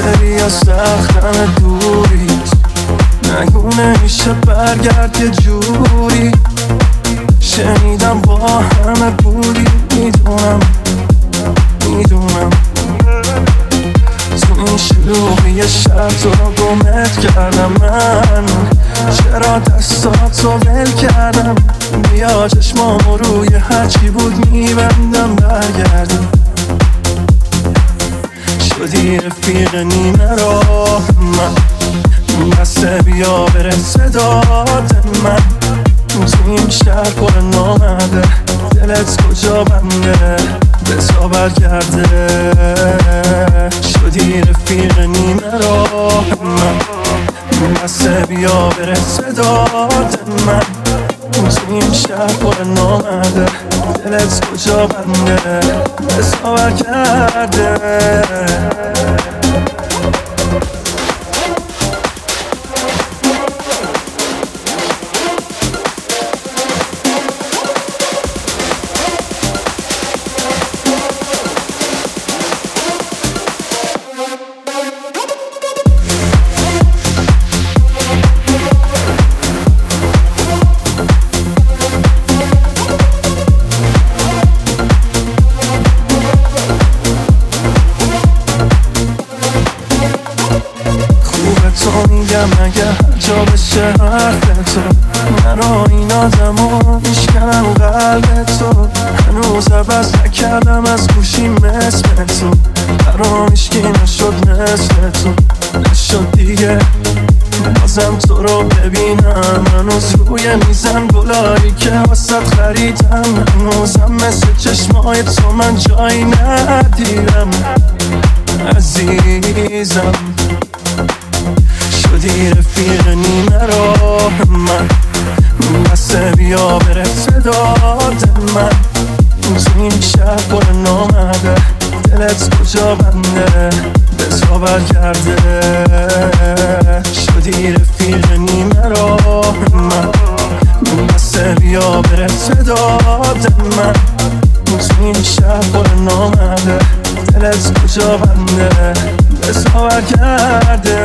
سری از سختم دوریست، نگو نمیشه برگرد یه جوری. شنیدم با همه بودی، میدونم تو این شلوغی شب تو رو گمت کردم من. چرا دستاتو ول کردم؟ بیا چشمامو روی هرچی بود میبندم برگردیم. شدی رفیق نیمه راه من، بسته بیا بره صدات من. تو این شهر پر نامده، دلت کجا بنده بسا برگرده. شدی رفیق نیمه راه من، بسته بیا بره صدات من. تو این شهر پر نامده، دلت کجا بنده بسا برگرده. مگه هر جا بشه حرف تو، من این آدمو میشکنم قلب تو. هنوز عوض نکردم از گوشی مثل تو، برام هیچکی نشد مثل تو. نشد دیگه بازم تو رو ببینم، هنوز روی میزم گلایی که واسط خریدم. هنوزم مثل چشمای تو من جایی ندیدم عزیزم. شدی رفیق نیمه راه من، بسته بیا بره صدات من. تو این شهر پر نامده، دلت کجا بنده بسا برگرده. شدی رفیق نیمه راه من، بسته بیا بره صدات من. تو این شهر پر نامده، دلت کجا بنده بسا برگرده.